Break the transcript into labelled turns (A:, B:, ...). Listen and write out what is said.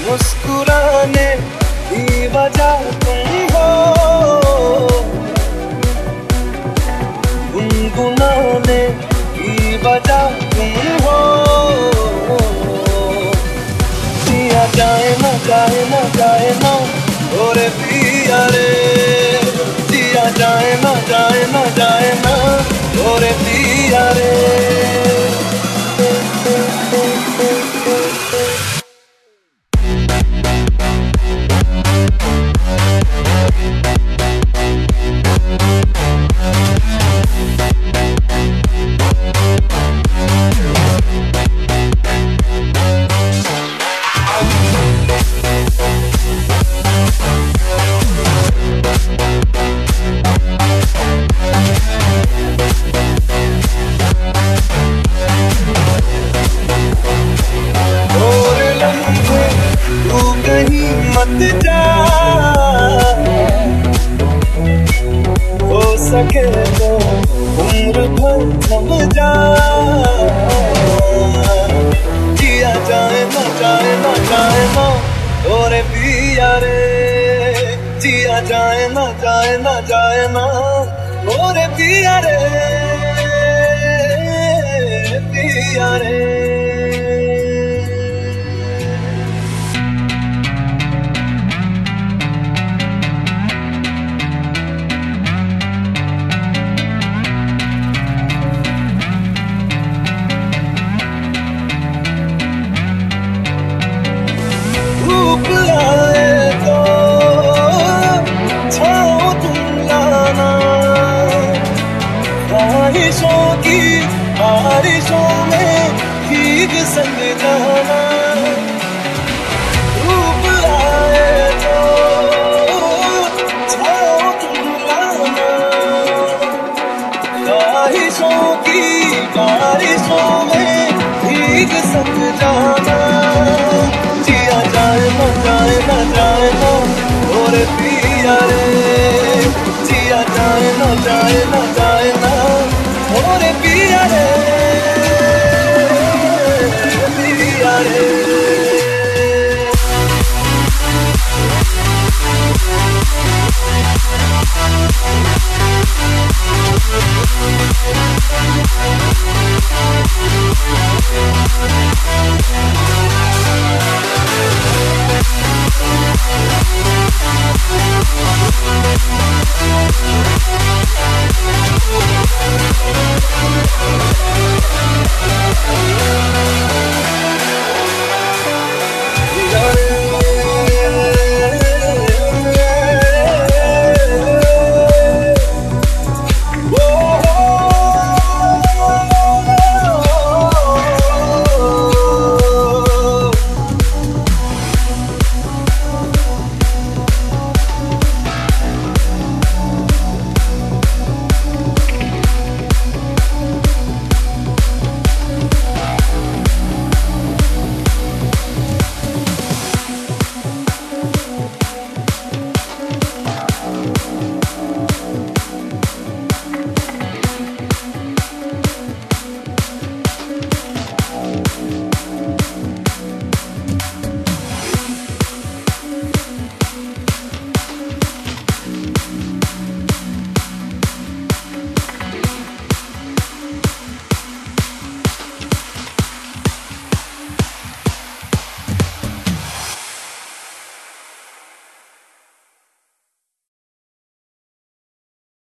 A: मुस्कुराने की वजह तुम हो, गुनगुनाने की वजह तुम हो। जिया जाए ना जाए ना जाए ना और पिया रे, जिया जाए ना जाए ना जाए ना और पिया रे। मत जा, हो सके तो उम्र भर थम जा। जिया जाए ना जाए ना जाए ना और पिया रे, जिया जाए ना जाए ना जाए ना और पिया रे, पिया रे। धूप आए तो छाँव तुम लाना, ख्वाहिशों की बारिशों में भीग संग जाना। धूप आए तो छाँव तुम लाना, ख्वाहिशों की बारिशों में भीग संग जाना। जिया जाए ना जाए ना जाए ना और पिया रे।